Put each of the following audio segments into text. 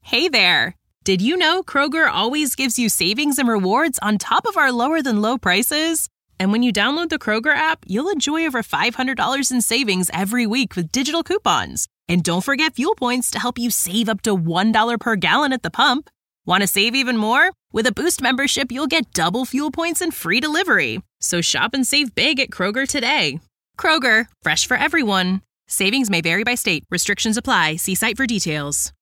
Hey there! Did you know Kroger always gives you savings and rewards on top of our lower-than-low prices? And when you download the Kroger app, you'll enjoy over $500 in savings every week with digital coupons. And don't forget fuel points to help you save up to $1 per gallon at the pump. Want to save even more? With a Boost membership, you'll get double fuel points and free delivery. So shop and save big at Kroger today. Kroger, fresh for everyone. Savings may vary by state. Restrictions apply. See site for details.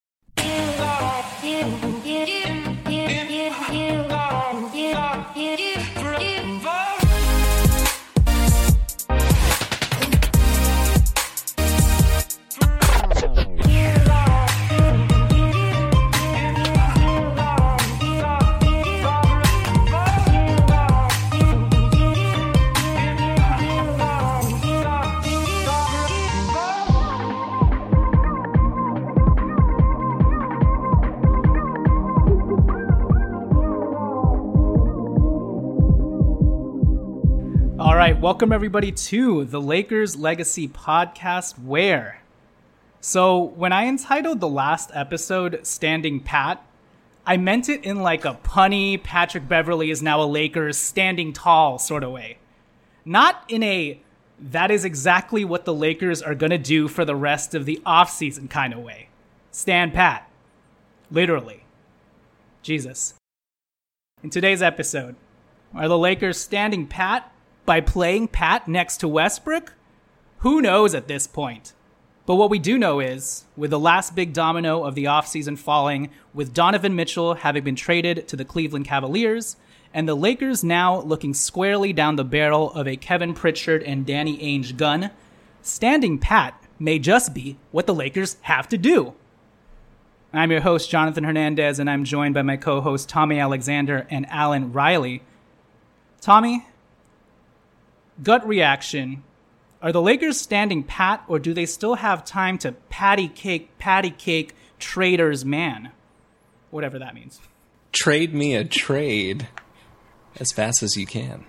All right, welcome everybody to the Lakers Legacy Podcast. So when I entitled the last episode Standing Pat, I meant it in like a punny Patrick Beverley is now a Lakers standing tall sort of way. Not in a that is exactly what the Lakers are going to do for the rest of the offseason kind of way. Stand pat. Literally. Jesus. In today's episode, are the Lakers standing pat by playing pat next to Westbrook? Who knows at this point? But what we do know is, with the last big domino of the offseason falling, with Donovan Mitchell having been traded to the Cleveland Cavaliers, and the Lakers now looking squarely down the barrel of a Kevin Pritchard and Danny Ainge gun, standing pat may just be what the Lakers have to do. I'm your host, Jonathan Hernandez, and I'm joined by my co-hosts Tommy Alexander and Alan Riley. Tommy, gut reaction. Are the Lakers standing pat, or do they still have time to patty cake trader's man? Whatever that means. Trade me a trade as fast as you can.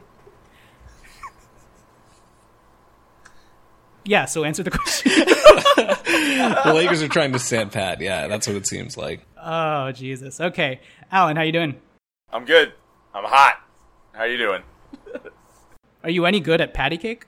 Yeah, so answer the question. The Lakers are trying to stand pat. Yeah, that's what it seems like. Oh, Jesus. Okay. Alan, how you doing? I'm good. I'm hot. How you doing? Are you any good at patty cake?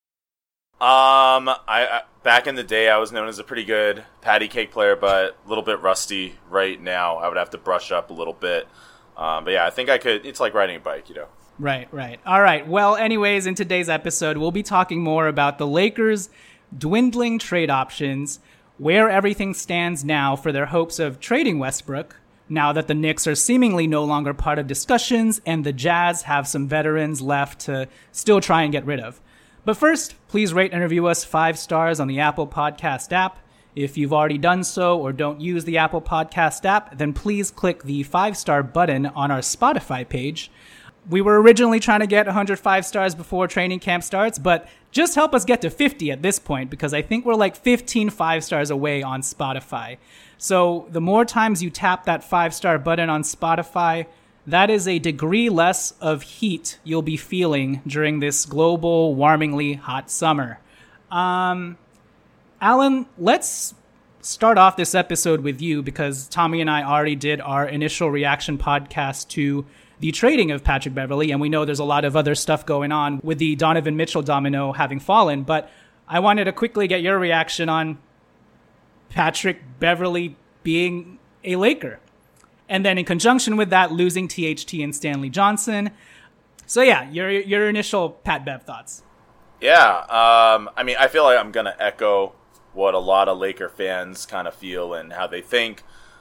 I back in the day, I was known as a pretty good patty cake player, but a little bit rusty right now. I would have to brush up a little bit. But yeah, I think I could. It's like riding a bike, you know. Right. All right. Well, anyways, in today's episode, we'll be talking more about the Lakers' dwindling trade options, where everything stands now for their hopes of trading Westbrook, now that the Knicks are seemingly no longer part of discussions and the Jazz have some veterans left to still try and get rid of. But first, please rate and review us 5 stars on the Apple Podcast app. If you've already done so or don't use the Apple Podcast app, then please click the 5-star button on our Spotify page. We were originally trying to get 105 stars before training camp starts, but just help us get to 50 at this point, because I think we're like 15 5-stars away on Spotify. So the more times you tap that 5-star button on Spotify, that is a degree less of heat you'll be feeling during this global, warmingly hot summer. Alan, let's start off this episode with you, because Tommy and I already did our initial reaction podcast to the trading of Patrick Beverley, and we know there's a lot of other stuff going on with the Donovan Mitchell domino having fallen, but I wanted to quickly get your reaction on Patrick Beverley being a Laker. And then in conjunction with that, losing THT and Stanley Johnson. So yeah, your initial Pat Bev thoughts. Yeah, I mean, I feel like I'm going to echo what a lot of Laker fans kind of feel and how they think.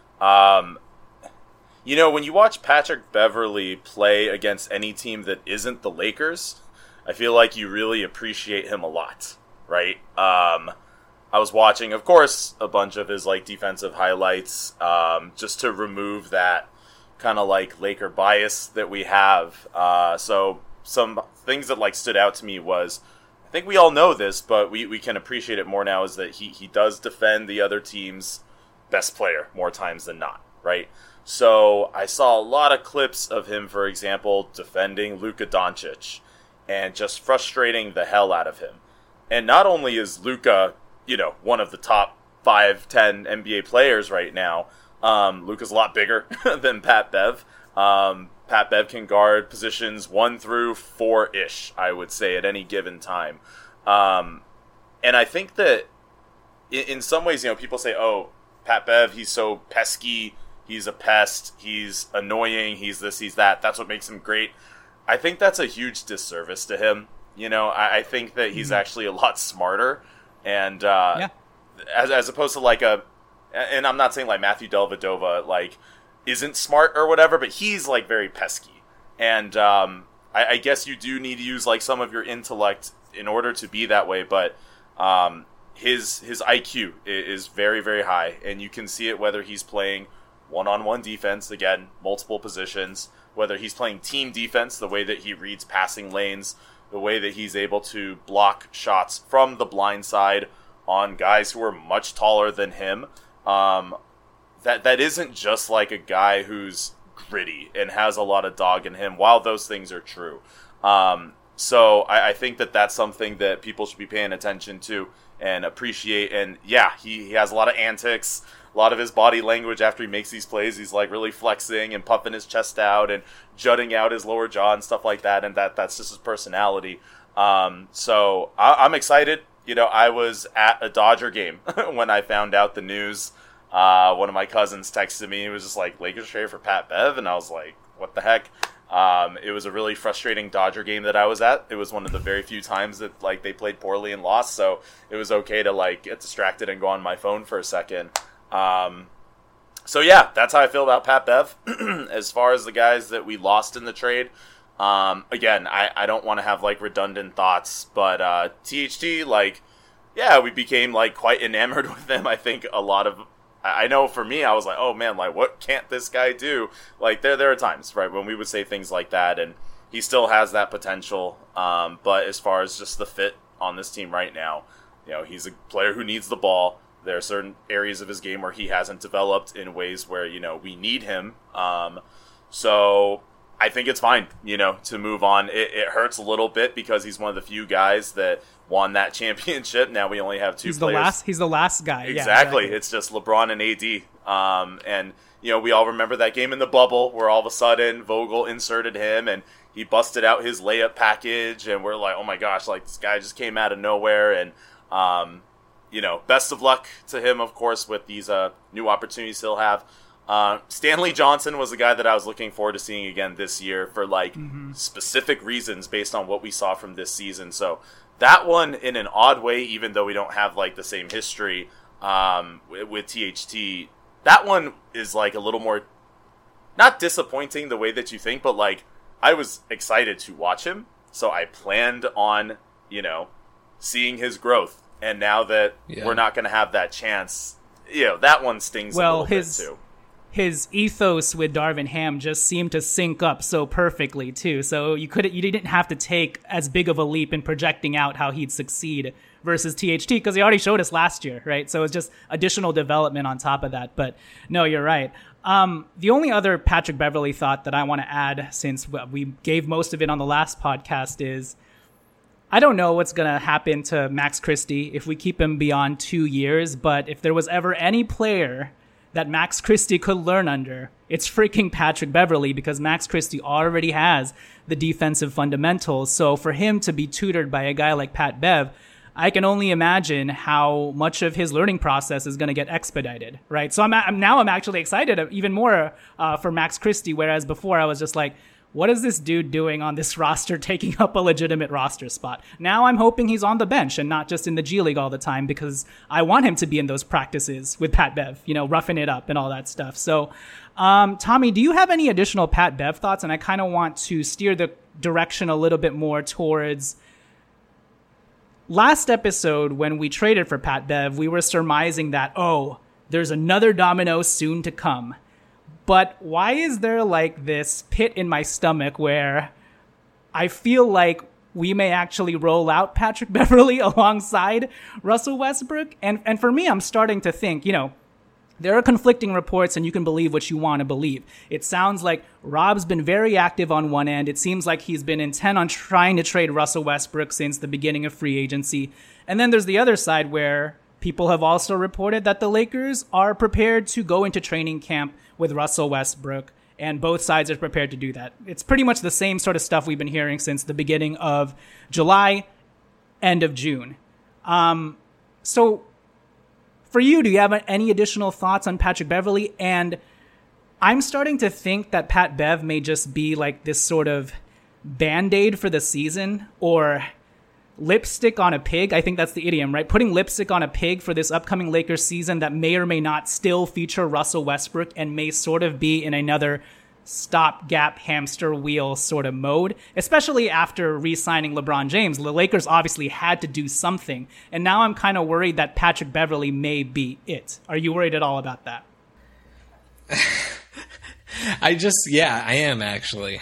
You know, when you watch Patrick Beverley play against any team that isn't the Lakers, I feel like you really appreciate him a lot, right? I was watching, of course, a bunch of his like defensive highlights, just to remove that kind of like Laker bias that we have. So some things that like stood out to me was, I think we all know this, but we can appreciate it more now, is that he does defend the other team's best player more times than not, right? So I saw a lot of clips of him, for example, defending Luka Doncic and just frustrating the hell out of him. And not only is Luka, you know, one of the top 5-10 NBA players right now, Luka's a lot bigger than Pat Bev. Pat Bev can guard positions 1 through 4-ish, I would say, at any given time. And I think that in some ways, people say, oh, Pat Bev, he's so pesky, he's a pest, he's annoying, he's this, he's that. That's what makes him great. I think that's a huge disservice to him. I think that he's actually a lot smarter. And as opposed to like and I'm not saying like Matthew Dellavedova, like, isn't smart or whatever, but he's like very pesky. And I guess you do need to use like some of your intellect in order to be that way, but his IQ is very, very high, and you can see it whether he's playing one-on-one defense, again, multiple positions, whether he's playing team defense, the way that he reads passing lanes, the way that he's able to block shots from the blind side on guys who are much taller than him. That isn't just like a guy who's gritty and has a lot of dog in him, while those things are true. So I think that that's something that people should be paying attention to and appreciate. And yeah, he has a lot of antics, a lot of his body language after he makes these plays. He's like really flexing and puffing his chest out and jutting out his lower jaw and stuff like that. And that's just his personality. So I'm excited. I was at a Dodger game when I found out the news. One of my cousins texted me. He was just like, Lakers trade for Pat Bev. And I was like, what the heck? It was a really frustrating Dodger game that I was at. It was one of the very few times that like they played poorly and lost, so it was okay to like get distracted and go on my phone for a second. So yeah, that's how I feel about Pat Bev. As far as the guys that we lost in the trade, again, I don't want to have like redundant thoughts, but THT, like, yeah, we became like quite enamored with them. I think I know for me, I was like, oh man, like, what can't this guy do? Like, there are times, right, when we would say things like that, and he still has that potential. But as far as just the fit on this team right now, he's a player who needs the ball. There are certain areas of his game where he hasn't developed in ways where, we need him. So I think it's fine, to move on. It hurts a little bit because he's one of the few guys that won that championship. Now we only have two players. He's the last guy. Exactly. It's just LeBron and AD. And, we all remember that game in the bubble where all of a sudden Vogel inserted him and he busted out his layup package. And we're like, oh my gosh, like this guy just came out of nowhere. And, best of luck to him, of course, with these new opportunities he'll have. Stanley Johnson was the guy that I was looking forward to seeing again this year for like specific reasons based on what we saw from this season. So that one, in an odd way, even though we don't have like the same history with THT, that one is like a little more not disappointing the way that you think, but like I was excited to watch him, so I planned on seeing his growth. And now that we're not going to have that chance, that one stings a little bit too. His ethos with Darvin Ham just seemed to sync up so perfectly too. So you didn't have to take as big of a leap in projecting out how he'd succeed versus THT because he already showed us last year, right? So it's just additional development on top of that. But no, you're right. The only other Patrick Beverley thought that I want to add, since we gave most of it on the last podcast, is I don't know what's going to happen to Max Christie if we keep him beyond 2 years. But if there was ever any player that Max Christie could learn under, it's freaking Patrick Beverley, because Max Christie already has the defensive fundamentals. So for him to be tutored by a guy like Pat Bev, I can only imagine how much of his learning process is going to get expedited, right? So I'm actually excited even more for Max Christie, whereas before I was just like, what is this dude doing on this roster, taking up a legitimate roster spot? Now I'm hoping he's on the bench and not just in the G League all the time, because I want him to be in those practices with Pat Bev, roughing it up and all that stuff. So, Tommy, do you have any additional Pat Bev thoughts? And I kind of want to steer the direction a little bit more towards last episode when we traded for Pat Bev. We were surmising that, there's another domino soon to come. But why is there like this pit in my stomach where I feel like we may actually roll out Patrick Beverley alongside Russell Westbrook? And for me, I'm starting to think, there are conflicting reports and you can believe what you want to believe. It sounds like Rob's been very active on one end. It seems like he's been intent on trying to trade Russell Westbrook since the beginning of free agency. And then there's the other side where people have also reported that the Lakers are prepared to go into training camp with Russell Westbrook, and both sides are prepared to do that. It's pretty much the same sort of stuff we've been hearing since the beginning of July, end of June. So for you, do you have any additional thoughts on Patrick Beverley? And I'm starting to think that Pat Bev may just be like this sort of Band-Aid for the season, or lipstick on a pig. I think that's the idiom, right? Putting lipstick on a pig for this upcoming Lakers season that may or may not still feature Russell Westbrook and may sort of be in another stopgap hamster wheel sort of mode, especially after re-signing LeBron James. The Lakers obviously had to do something, and now I'm kind of worried that Patrick Beverley may be it. Are you worried at all about that? I am actually.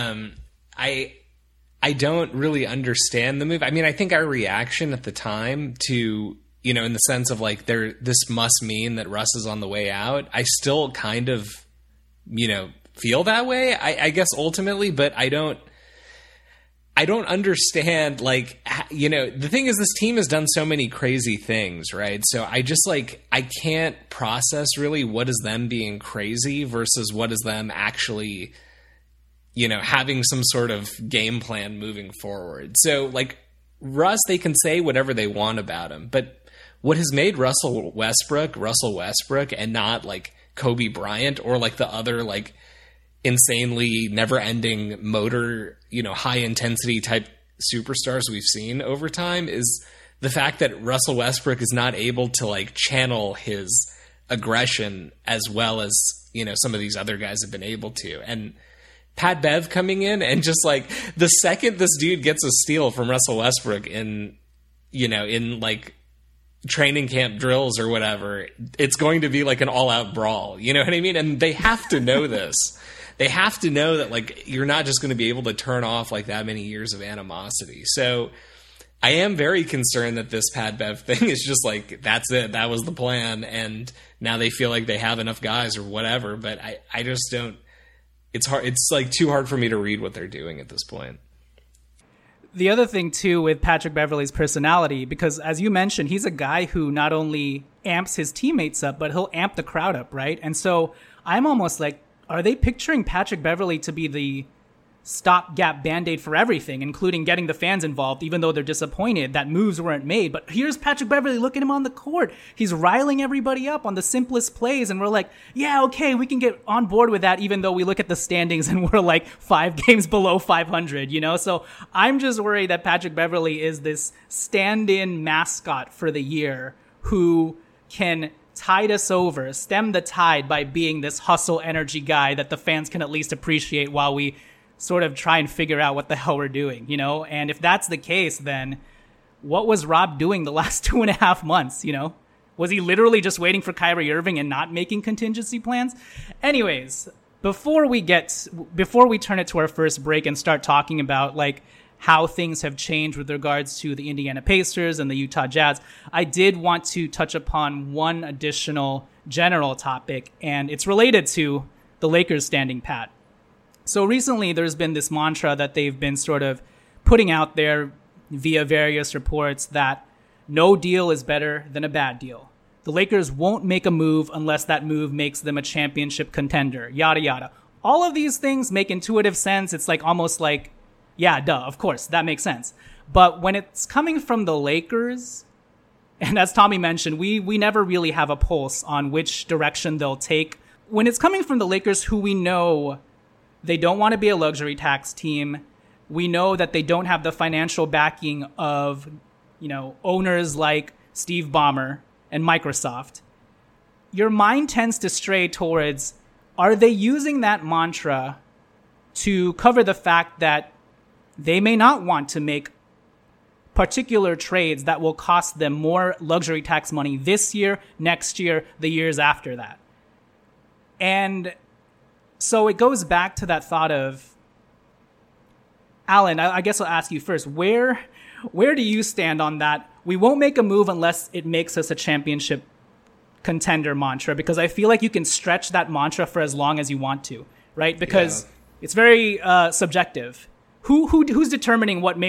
I don't really understand the move. I mean, I think our reaction at the time to, you know, in the sense of like, this must mean that Russ is on the way out. I still kind of, you know, feel that way, I guess ultimately, but I don't understand, like, you know, the thing is, this team has done so many crazy things, right? So I just like, I can't process really what is them being crazy versus what is them actually, you know, having some sort of game plan moving forward. So like Russ, they can say whatever they want about him, but what has made Russell Westbrook and not like Kobe Bryant or like the other like insanely never-ending motor, you know, high-intensity type superstars we've seen over time is the fact that Russell Westbrook is not able to like channel his aggression as well as, you know, some of these other guys have been able to. And Pat Bev coming in and just like the second this dude gets a steal from Russell Westbrook in, you know, in like training camp drills or whatever, it's going to be like an all-out brawl. You know what I mean? And they have to know this. They have to know that like you're not just going to be able to turn off like that many years of animosity. So I am very concerned that this Pat Bev thing is just like, that's it. That was the plan. And now they feel like they have enough guys or whatever. But I just don't. It's hard. It's like too hard for me to read what they're doing at this point. The other thing, too, with Patrick Beverley's personality, because as you mentioned, he's a guy who not only amps his teammates up, but he'll amp the crowd up, right? And so I'm almost like, are they picturing Patrick Beverley to be the stopgap Band-Aid for everything, including getting the fans involved, even though they're disappointed that moves weren't made? But here's Patrick Beverley, look at him on the court. He's riling everybody up on the simplest plays, and we're like, yeah, okay, we can get on board with that, even though we look at the standings and we're like 5 games below 500, you know? So I'm just worried that Patrick Beverley is this stand-in mascot for the year who can tide us over, stem the tide by being this hustle energy guy that the fans can at least appreciate while we sort of try and figure out what the hell we're doing, you know? And if that's the case, then what was Rob doing the last 2.5 months, you know? Was he literally just waiting for Kyrie Irving and not making contingency plans? Anyways, before we turn it to our first break and start talking about like how things have changed with regards to the Indiana Pacers and the Utah Jazz, I did want to touch upon one additional general topic, and it's related to the Lakers standing pat. So recently there's been this mantra that they've been sort of putting out there via various reports that no deal is better than a bad deal. The Lakers won't make a move unless that move makes them a championship contender, yada, yada. All of these things make intuitive sense. It's like almost like, yeah, duh, of course, that makes sense. But when it's coming from the Lakers, and as Tommy mentioned, we never really have a pulse on which direction they'll take. When it's coming from the Lakers, who we know they don't want to be a luxury tax team, we know that they don't have the financial backing of, you know, owners like Steve Ballmer and Microsoft, your mind tends to stray towards, are they using that mantra to cover the fact that they may not want to make particular trades that will cost them more luxury tax money this year, next year, the years after that? And so it goes back to that thought of, Alan, I guess I'll ask you first, where do you stand on that? We won't make a move unless it makes us a championship contender mantra, because I feel like you can stretch that mantra for as long as you want to, right? Because it's very subjective. Who's determining what makes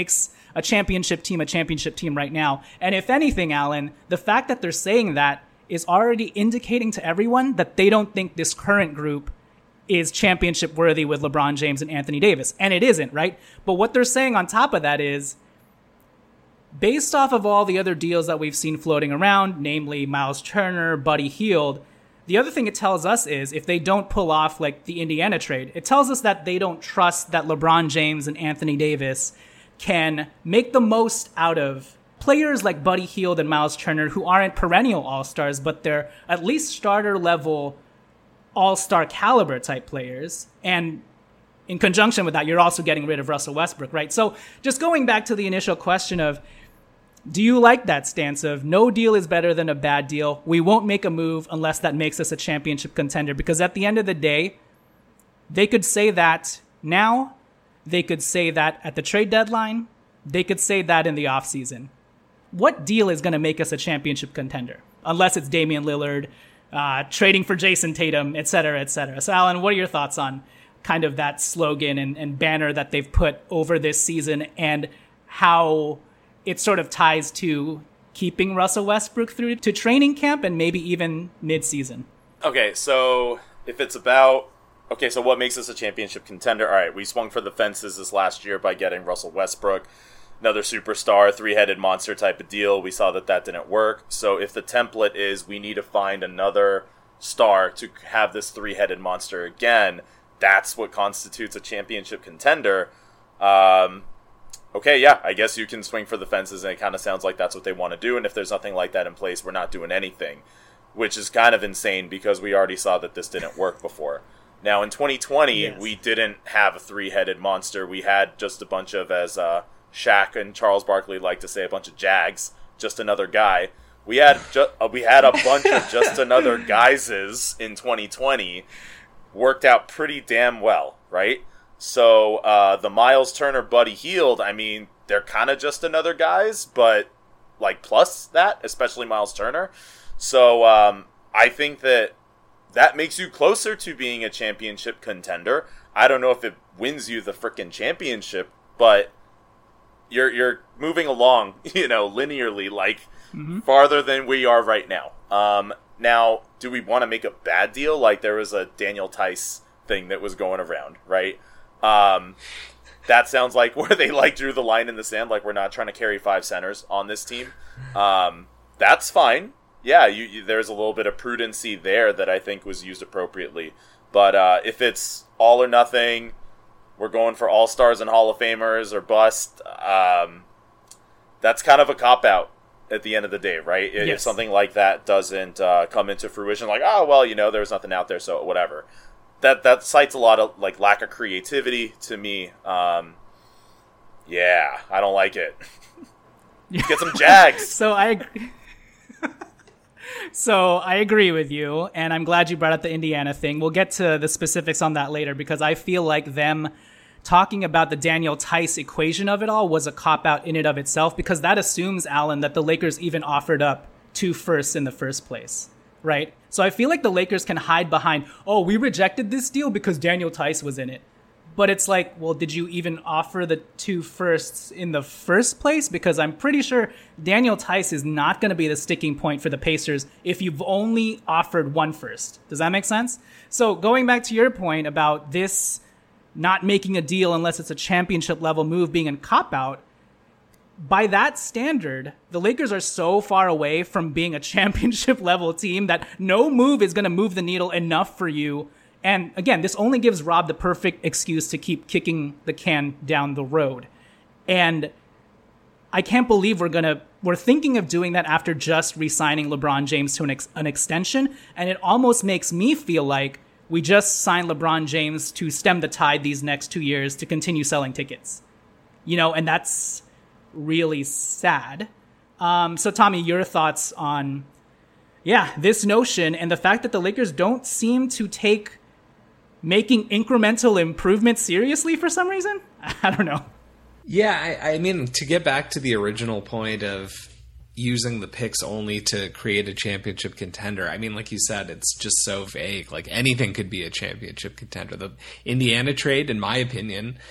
a championship team right now. And if anything, Alan, the fact that they're saying that is already indicating to everyone that they don't think this current group is championship worthy with LeBron James and Anthony Davis. And it isn't, right? But what they're saying on top of that is, based off of all the other deals that we've seen floating around, namely Miles Turner, Buddy Hield, the other thing it tells us is if they don't pull off like the Indiana trade, it tells us that they don't trust that LeBron James and Anthony Davis can make the most out of players like Buddy Hield and Miles Turner, who aren't perennial all-stars, but they're at least starter-level all-star caliber type players. And in conjunction with that, you're also getting rid of Russell Westbrook, right? So just going back to the initial question of, do you like that stance of no deal is better than a bad deal? We won't make a move unless that makes us a championship contender. Because at the end of the day, they could say that now. They could say that at the trade deadline. They could say that in the offseason. What deal is going to make us a championship contender? Unless it's Damian Lillard, trading for Jason Tatum, et cetera, et cetera. So, Alan, what are your thoughts on kind of that slogan and banner that they've put over this season and how it sort of ties to keeping Russell Westbrook through to training camp and maybe even mid-season? Okay, so if it's about... Okay, so what makes us a championship contender? All right, we swung for the fences this last year by getting Russell Westbrook, another superstar, three-headed monster type of deal. We saw that didn't work. So if the template is we need to find another star to have this three-headed monster again, that's what constitutes a championship contender. Okay, yeah, I guess you can swing for the fences, and it kind of sounds like that's what they want to do. And if there's nothing like that in place, we're not doing anything, which is kind of insane because we already saw that this didn't work before. Now, in 2020, yes, we didn't have a three-headed monster. We had just a bunch of, as Shaq and Charles Barkley like to say, a bunch of Jags, just another guy. We had a bunch of just another guyses in 2020. Worked out pretty damn well, right? So the Miles Turner, Buddy Hield, I mean, they're kind of just another guys, but like plus that, especially Miles Turner. So I think that makes you closer to being a championship contender. I don't know if it wins you the frickin' championship, but you're moving along, linearly, like farther than we are right now. Now, do we want to make a bad deal? Like there was a Daniel Tice thing that was going around, right? That sounds like where they drew the line in the sand, like we're not trying to carry 5 centers on this team. That's fine. Yeah, there's a little bit of prudency there that I think was used appropriately. But if it's all or nothing, we're going for all-stars and Hall of Famers or bust, that's kind of a cop-out at the end of the day, right? Yes. If something like that doesn't come into fruition, like, oh, well, there was nothing out there, so whatever. That cites a lot of lack of creativity to me. Yeah, I don't like it. Get some Jags. So I agree with you, and I'm glad you brought up the Indiana thing. We'll get to the specifics on that later because I feel like them talking about the Daniel Tice equation of it all was a cop-out in and of itself because that assumes, Alan, that the Lakers even offered up 2 firsts in the first place. Right? So I feel like the Lakers can hide behind, oh, we rejected this deal because Daniel Tice was in it. But it's like, well, did you even offer the 2 firsts in the first place? Because I'm pretty sure Daniel Tice is not going to be the sticking point for the Pacers if you've only offered 1 first. Does that make sense? So going back to your point about this not making a deal unless it's a championship level move being a cop-out, by that standard, the Lakers are so far away from being a championship level team that no move is going to move the needle enough for you. And again, this only gives Rob the perfect excuse to keep kicking the can down the road. And I can't believe we're thinking of doing that after just re-signing LeBron James to an extension. And it almost makes me feel like we just signed LeBron James to stem the tide these next 2 years to continue selling tickets. And that's really sad. So Tommy, your thoughts on, this notion and the fact that the Lakers don't seem to take making incremental improvements seriously for some reason? I don't know. Yeah, I mean, to get back to the original point of using the picks only to create a championship contender, I mean, like you said, it's just so vague. Like anything could be a championship contender. The Indiana trade, in my opinion,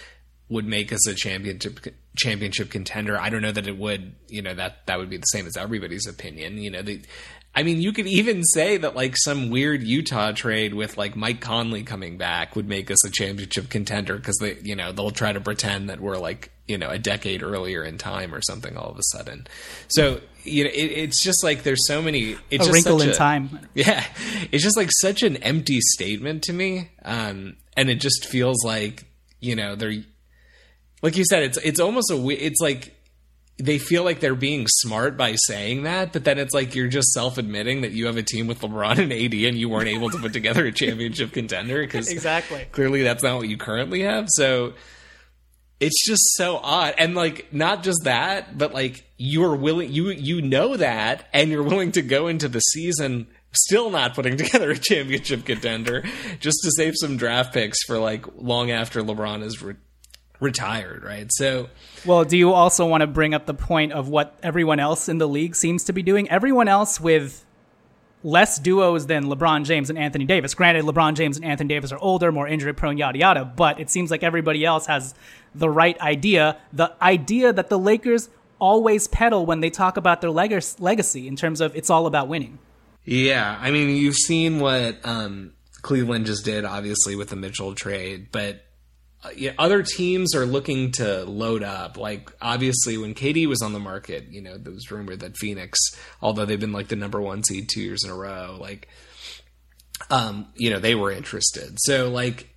would make us a championship contender. I don't know that it would, that would be the same as everybody's opinion. You could even say that like some weird Utah trade with like Mike Conley coming back would make us a championship contender because they'll try to pretend that we're like, a decade earlier in time or something all of a sudden. So, it's just like there's so many. It's a wrinkle in time. Yeah. It's just like such an empty statement to me. And it just feels like, they're, like you said, it's almost it's like, they feel like they're being smart by saying that, but then it's like you're just self-admitting that you have a team with LeBron and AD and you weren't able to put together a championship contender because exactly. Clearly that's not what you currently have. So it's just so odd. And like, not just that, but like you're willing, you know that, and you're willing to go into the season still not putting together a championship contender just to save some draft picks for like long after LeBron is retired, right? So, well, do you also want to bring up the point of what everyone else in the league seems to be doing? Everyone else with less duos than LeBron James and Anthony Davis. Granted, LeBron James and Anthony Davis are older, more injury prone, yada yada, but it seems like everybody else has the right idea. The idea that the Lakers always peddle when they talk about their legacy in terms of it's all about winning. Yeah, I mean, you've seen what Cleveland just did, obviously, with the Mitchell trade, but other teams are looking to load up. Like, obviously, when KD was on the market, there was rumored that Phoenix, although they've been like the number 1 seed 2 years in a row, like, they were interested. So, like,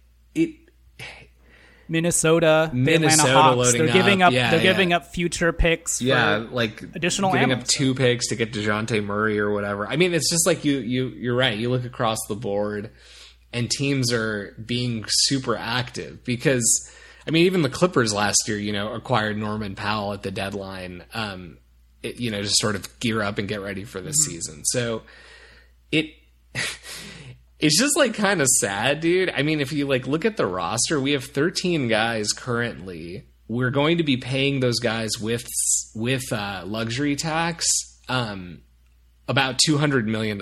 Minnesota, the Atlanta Hawks, they're giving up. They're giving up future picks. For like additional giving ammo. up 2 picks to get DeJounte Murray or whatever. I mean, it's just like you're right. You look across the board, and teams are being super active because, I mean, even the Clippers last year, acquired Norman Powell at the deadline, to sort of gear up and get ready for this season. So it's just like kind of sad, dude. I mean, if you like look at the roster, we have 13 guys currently. We're going to be paying those guys with luxury tax, about $200 million.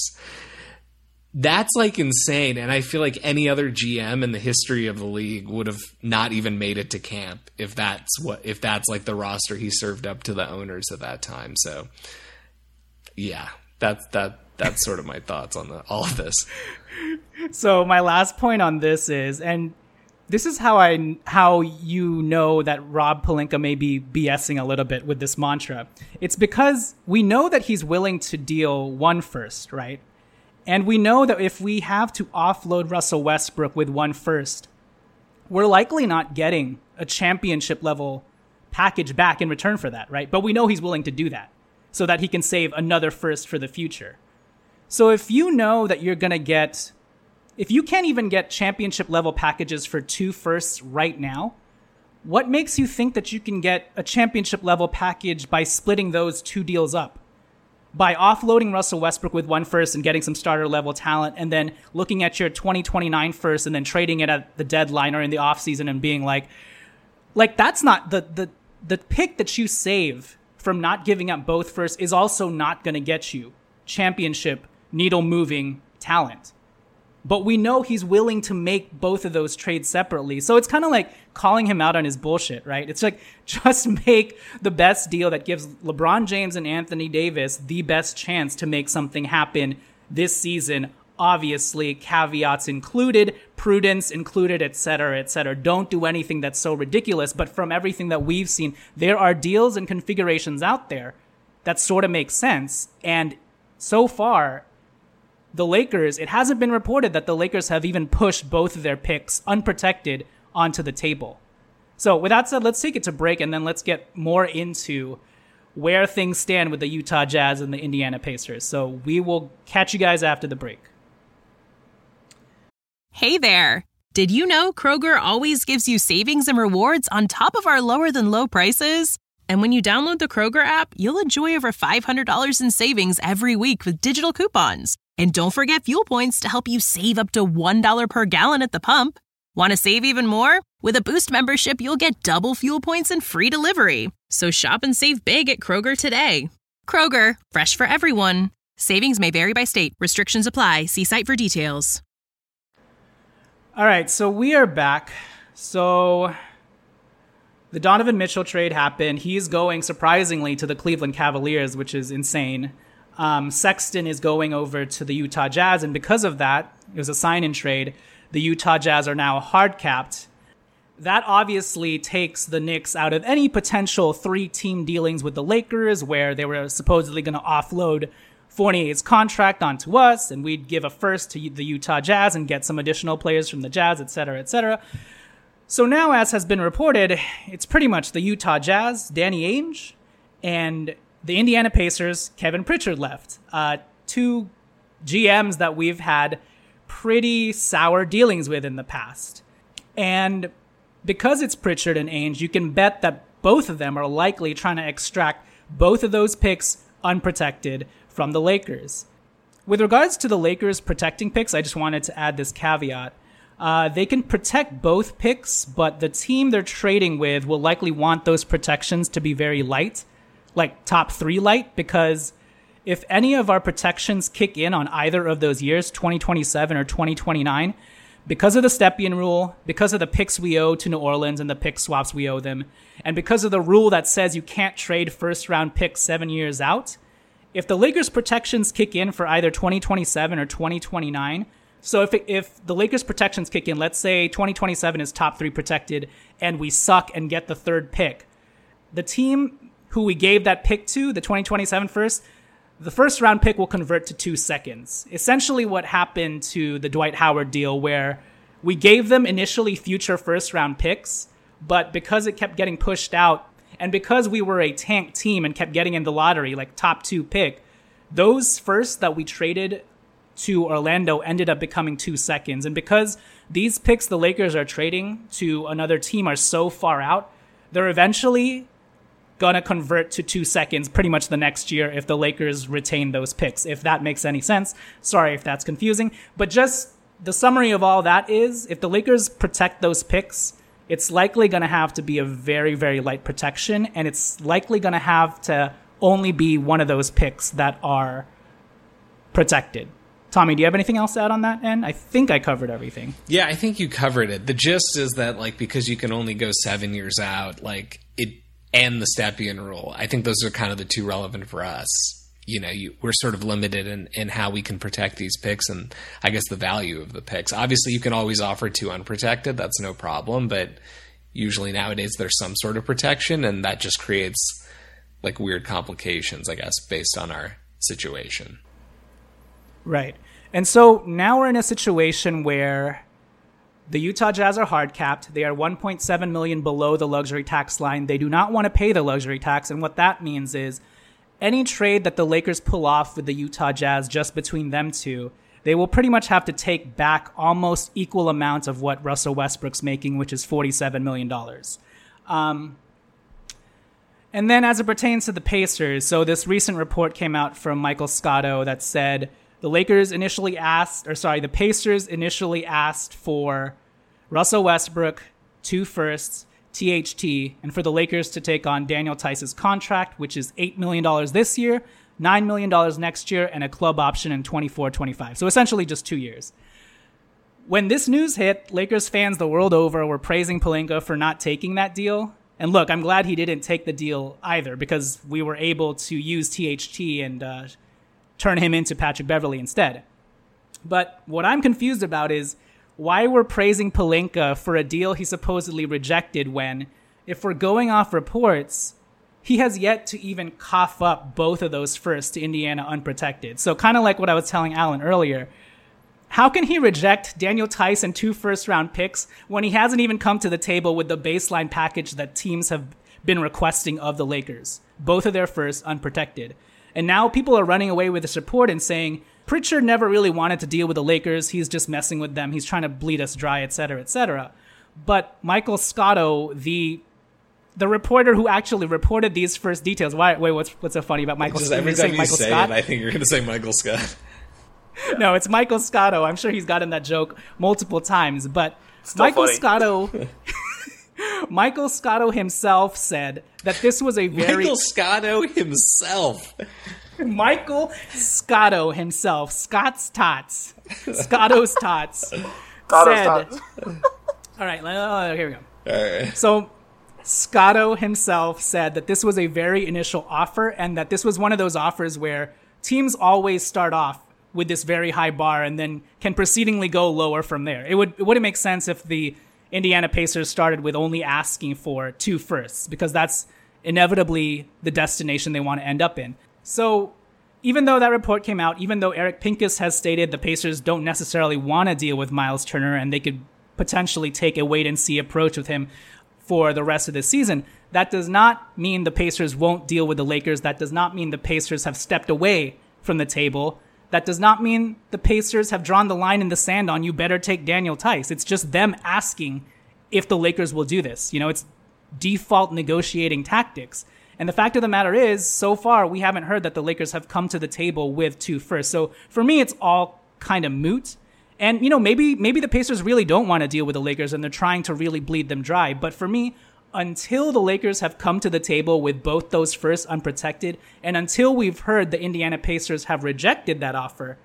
That's like insane. And I feel like any other GM in the history of the league would have not even made it to camp if that's like the roster he served up to the owners at that time. So yeah, that's sort of my thoughts on all of this. So my last point on this is, and this is how you know that Rob Pelinka may be BSing a little bit with this mantra. It's because we know that he's willing to deal 1 first, right? And we know that if we have to offload Russell Westbrook with 1 first, we're likely not getting a championship level package back in return for that, right? But we know he's willing to do that so that he can save another first for the future. So if you know that you're going to get, if you can't even get championship level packages for 2 firsts right now, what makes you think that you can get a championship level package by splitting those 2 deals up? By offloading Russell Westbrook with 1 first and getting some starter level talent, and then looking at your 2029 first and then trading it at the deadline or in the offseason and being like that's not the pick that you save from not giving up both first is also not going to get you championship needle moving talent. But we know he's willing to make both of those trades separately. So it's kind of like calling him out on his bullshit, right? It's like, just make the best deal that gives LeBron James and Anthony Davis the best chance to make something happen this season. Obviously, caveats included, prudence included, et cetera, et cetera. Don't do anything that's so ridiculous. But from everything that we've seen, there are deals and configurations out there that sort of make sense. And so far, the Lakers, it hasn't been reported that the Lakers have even pushed both of their picks unprotected onto the table. So with that said, let's take it to break and then let's get more into where things stand with the Utah Jazz and the Indiana Pacers. So we will catch you guys after the break. Hey there. Did you know Kroger always gives you savings and rewards on top of our lower than low prices? And when you download the Kroger app, you'll enjoy over $500 in savings every week with digital coupons. And don't forget fuel points to help you save up to $1 per gallon at the pump. Want to save even more? With a Boost membership, you'll get double fuel points and free delivery. So shop and save big at Kroger today. Kroger, fresh for everyone. Savings may vary by state. Restrictions apply. See site for details. All right, so we are back. So the Donovan Mitchell trade happened. He's going, surprisingly, to the Cleveland Cavaliers, which is insane. Sexton is going over to the Utah Jazz, and because of that, it was a sign-in trade. The Utah Jazz are now hard-capped. That obviously takes the Knicks out of any potential three-team dealings with the Lakers, where they were supposedly going to offload Fournier's contract onto us, and we'd give a first to the Utah Jazz and get some additional players from the Jazz, etc., etc. So now, as has been reported, it's pretty much the Utah Jazz, Danny Ainge, and the Indiana Pacers, Kevin Pritchard left. Two GMs that we've had pretty sour dealings with in the past. And because it's Pritchard and Ainge, you can bet that both of them are likely trying to extract both of those picks unprotected from the Lakers. With regards to the Lakers protecting picks, I just wanted to add this caveat. They can protect both picks, but the team they're trading with will likely want those protections to be very light, like top 3 light, because if any of our protections kick in on either of those years, 2027 or 2029, because of the Stepien rule, because of the picks we owe to New Orleans and the pick swaps we owe them, and because of the rule that says you can't trade first-round picks 7 years out, if the Lakers' protections kick in for either 2027 or 2029, so if the Lakers' protections kick in, let's say 2027 is top 3 protected, and we suck and get the 3rd pick, the team who we gave that pick to, the 2027 first, the first-round pick will convert to 2 seconds. Essentially what happened to the Dwight Howard deal, where we gave them initially future first-round picks, but because it kept getting pushed out, and because we were a tank team and kept getting in the lottery, like top 2 pick, those first that we traded to Orlando ended up becoming 2 seconds. And because these picks the Lakers are trading to another team are so far out, they're eventually going to convert to 2 seconds pretty much the next year if the Lakers retain those picks, if that makes any sense. Sorry if that's confusing. But just the summary of all that is, if the Lakers protect those picks, it's likely going to have to be a very, very light protection, and it's likely going to have to only be one of those picks that are protected. Tommy, do you have anything else to add on that end? I think I covered everything. Yeah, I think you covered it. The gist is that, like, because you can only go 7 years out, like, it and the Stepien rule, I think those are kind of the two relevant for us. You know, we're sort of limited in how we can protect these picks and I guess the value of the picks. Obviously, you can always offer 2 unprotected. That's no problem. But usually nowadays there's some sort of protection, and that just creates like weird complications, I guess, based on our situation. Right. And so now we're in a situation where the Utah Jazz are hard capped. They are $1.7 million below the luxury tax line. They do not want to pay the luxury tax. And what that means is any trade that the Lakers pull off with the Utah Jazz just between them two, they will pretty much have to take back almost equal amounts of what Russell Westbrook's making, which is $47 million. And then as it pertains to the Pacers, so this recent report came out from Michael Scotto that said the Pacers initially asked for Russell Westbrook, 2 firsts, THT, and for the Lakers to take on Daniel Theis's contract, which is $8 million this year, $9 million next year, and a club option in 24-25. So essentially just 2 years. When this news hit, Lakers fans the world over were praising Pelinka for not taking that deal. And look, I'm glad he didn't take the deal either, because we were able to use THT and turn him into Patrick Beverley instead. But what I'm confused about is why we're praising Pelinka for a deal he supposedly rejected when, if we're going off reports, he has yet to even cough up both of those firsts to Indiana unprotected. So kind of like what I was telling Alan earlier, how can he reject Daniel Theis and 2 first-round picks when he hasn't even come to the table with the baseline package that teams have been requesting of the Lakers? Both of their firsts unprotected. And now people are running away with this report and saying, Pritchard never really wanted to deal with the Lakers. He's just messing with them. He's trying to bleed us dry, etc., etc. But Michael Scotto, the reporter who actually reported these first details. Wait, what's so funny about Michael Scott? Every time you say it, I think you're going to say Michael Scott. No, it's Michael Scotto. I'm sure he's gotten that joke multiple times. But Michael Scotto himself said that this was a very... Michael Scotto himself. Michael Scotto himself. Scott's Tots. Scotto's Tots. Scotto's Tots. All right, here we go. All right. So Scotto himself said that this was a very initial offer and that this was one of those offers where teams always start off with this very high bar and then can proceedingly go lower from there. It wouldn't make sense if the Indiana Pacers started with only asking for 2 firsts, because that's inevitably the destination they want to end up in. So even though that report came out, even though Eric Pincus has stated the Pacers don't necessarily want to deal with Miles Turner and they could potentially take a wait-and-see approach with him for the rest of the season, that does not mean the Pacers won't deal with the Lakers. That does not mean the Pacers have stepped away from the table. That does not mean the Pacers have drawn the line in the sand on, you better take Daniel Theis. It's just them asking if the Lakers will do this. You know, it's default negotiating tactics. And the fact of the matter is, so far, we haven't heard that the Lakers have come to the table with 2 firsts. So for me, it's all kind of moot. And, you know, maybe the Pacers really don't want to deal with the Lakers and they're trying to really bleed them dry. But for me, until the Lakers have come to the table with both those firsts unprotected, and until we've heard the Indiana Pacers have rejected that offer,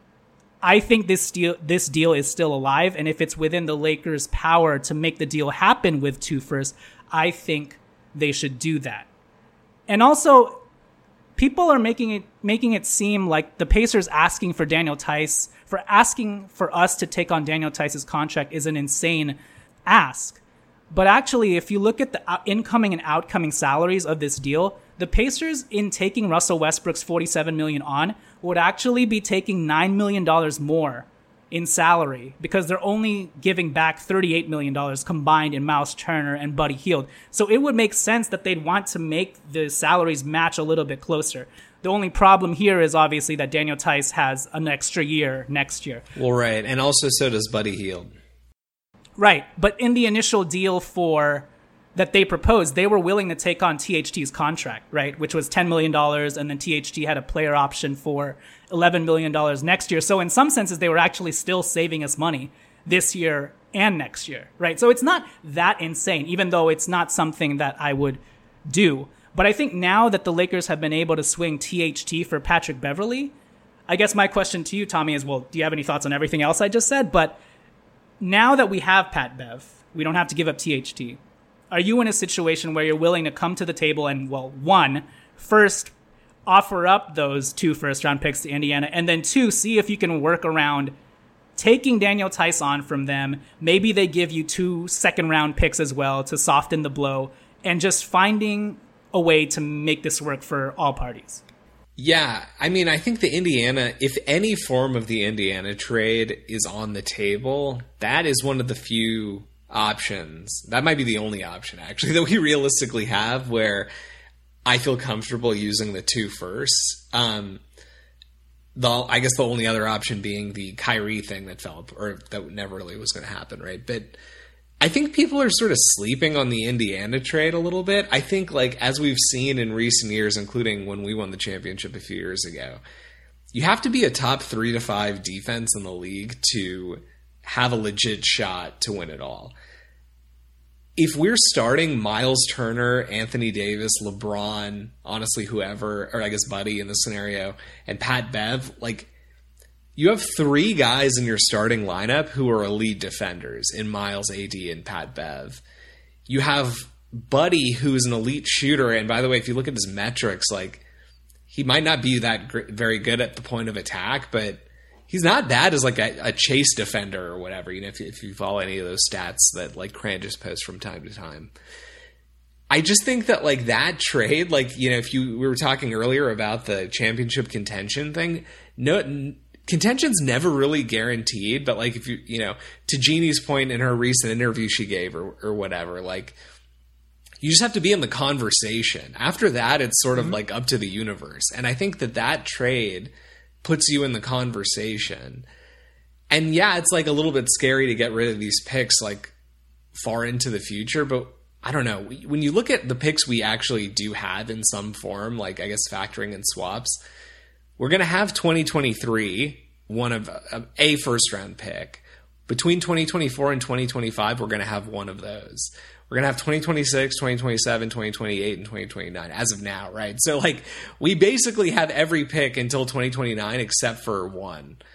I think this deal is still alive. And if it's within the Lakers' power to make the deal happen with 2 firsts, I think they should do that. And also, people are making it seem like the Pacers asking for Daniel Theis, for asking for us to take on Daniel Theis's contract, is an insane ask. But actually, if you look at the incoming and outgoing salaries of this deal, the Pacers, in taking Russell Westbrook's $47 million on, would actually be taking $9 million more in salary, because they're only giving back $38 million combined in Miles Turner and Buddy Hield. So it would make sense that they'd want to make the salaries match a little bit closer. The only problem here is obviously that Daniel Theis has an extra year next year. Well, right. And also so does Buddy Hield. Right. But in the initial deal that they proposed, they were willing to take on THT's contract, right, which was $10 million, and then THT had a player option for $11 million next year. So in some senses, they were actually still saving us money this year and next year, right? So it's not that insane, even though it's not something that I would do. But I think now that the Lakers have been able to swing THT for Patrick Beverley, I guess my question to you, Tommy, is, well, do you have any thoughts on everything else I just said? But now that we have Pat Bev, we don't have to give up THT. Are you in a situation where you're willing to come to the table and, well, 1, first offer up those 2 first-round picks to Indiana, and then 2, see if you can work around taking Daniel Theis on from them? Maybe they give you 2 second-round picks as well to soften the blow, and just finding a way to make this work for all parties. Yeah, I mean, I think the Indiana, if any form of the Indiana trade is on the table, that is one of the few options. That might be the only option, actually, that we realistically have where I feel comfortable using the 2 firsts. I guess the only other option being the Kyrie thing that fell, or that never really was going to happen, right? But I think people are sort of sleeping on the Indiana trade a little bit. I think, like, as we've seen in recent years, including when we won the championship a few years ago, you have to be a top 3 to 5 defense in the league to have a legit shot to win it all. If we're starting Miles Turner, Anthony Davis, LeBron, honestly, whoever, or I guess Buddy in this scenario, and Pat Bev, like, you have 3 guys in your starting lineup who are elite defenders in Miles, AD, and Pat Bev. You have Buddy, who's an elite shooter, and by the way, if you look at his metrics, like, he might not be that very good at the point of attack, but he's not bad as like a chase defender or whatever, you know, if you follow any of those stats that like Cran just posts from time to time. I just think that like that trade, like, you know, we were talking earlier about the championship contention thing, contention's never really guaranteed, but like if you know, to Jeannie's point in her recent interview she gave or whatever, like you just have to be in the conversation. After that, it's sort of like up to the universe. And I think that trade puts you in the conversation. And yeah, it's like a little bit scary to get rid of these picks like far into the future, but I don't know. When you look at the picks we actually do have in some form, like I guess factoring in swaps, we're going to have 2023, one of a first round pick. Between 2024 and 2025, we're going to have one of those. We're going to have 2026, 2027, 2028, and 2029 as of now, right? So, like, we basically have every pick until 2029 except for one.